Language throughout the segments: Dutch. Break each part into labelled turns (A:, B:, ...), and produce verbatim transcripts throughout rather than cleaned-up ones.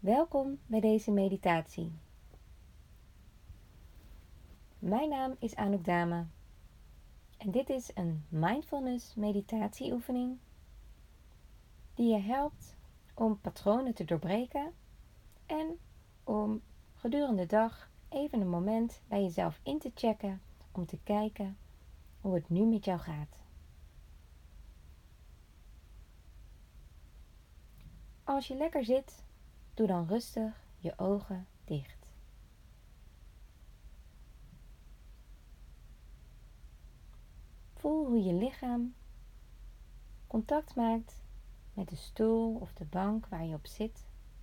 A: Welkom bij deze meditatie. Mijn naam is Anouk Dame en dit is een mindfulness meditatieoefening die je helpt om patronen te doorbreken en om gedurende de dag even een moment bij jezelf in te checken om te kijken hoe het nu met jou gaat. Als je lekker zit, doe dan rustig je ogen dicht. Voel hoe je lichaam contact maakt met de stoel of de bank waar je op zit.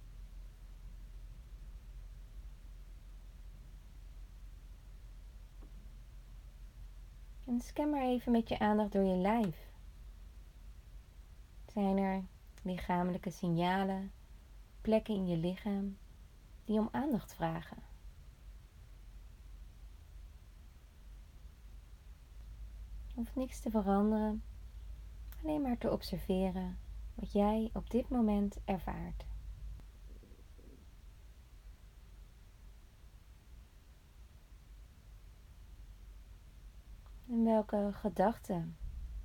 A: En scan maar even met je aandacht door je lijf. Zijn er lichamelijke signalen, plekken in je lichaam die om aandacht vragen? Je hoeft niks te veranderen, alleen maar te observeren wat jij op dit moment ervaart. En welke gedachten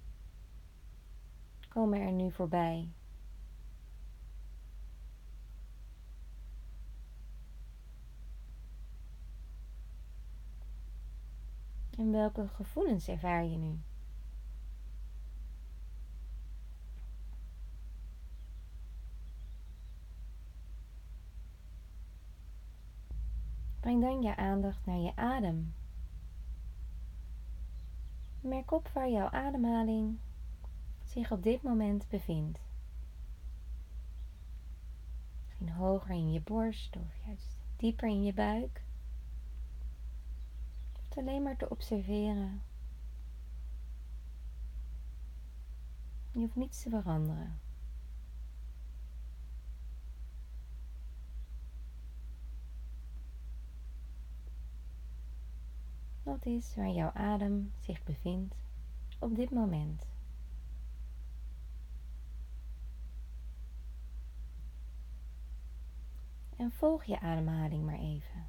A: komen er nu voorbij? En welke gevoelens ervaar je nu? Breng dan je aandacht naar je adem. Merk op waar jouw ademhaling zich op dit moment bevindt. Misschien hoger in je borst of juist dieper in je buik. Of alleen maar te observeren. Je hoeft niets te veranderen. Wat is waar jouw adem zich bevindt op dit moment? En volg je ademhaling maar even.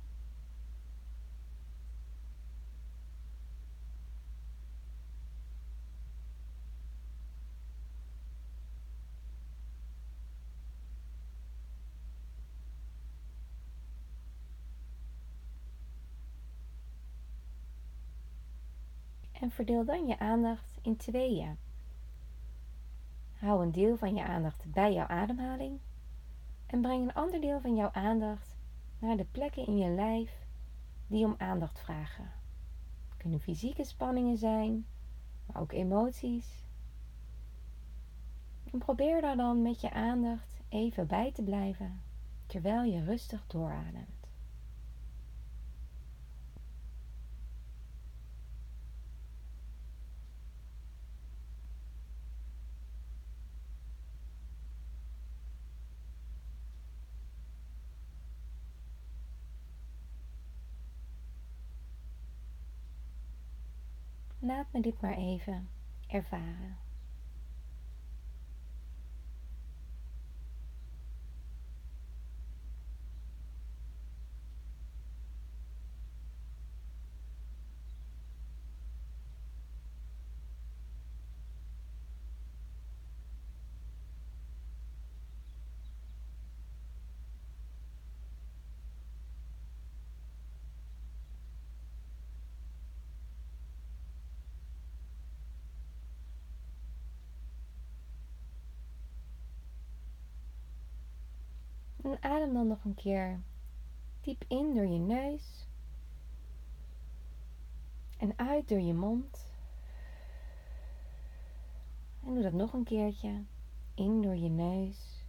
A: En verdeel dan je aandacht in tweeën. Hou een deel van je aandacht bij jouw ademhaling en breng een ander deel van jouw aandacht naar de plekken in je lijf die om aandacht vragen. Het kunnen fysieke spanningen zijn, maar ook emoties. En probeer daar dan met je aandacht even bij te blijven terwijl je rustig doorademt. Laat me dit maar even ervaren. En adem dan nog een keer diep in door je neus en uit door je mond. En doe dat nog een keertje. In door je neus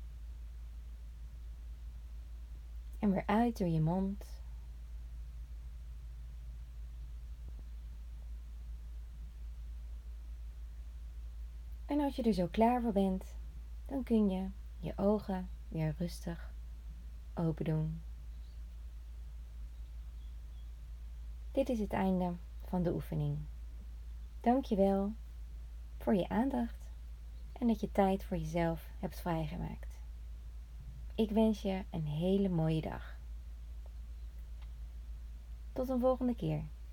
A: en weer uit door je mond. En als je er zo klaar voor bent, dan kun je je ogen weer rustig open doen. Dit is het einde van de oefening. Dank je wel voor je aandacht en dat je tijd voor jezelf hebt vrijgemaakt. Ik wens je een hele mooie dag. Tot een volgende keer.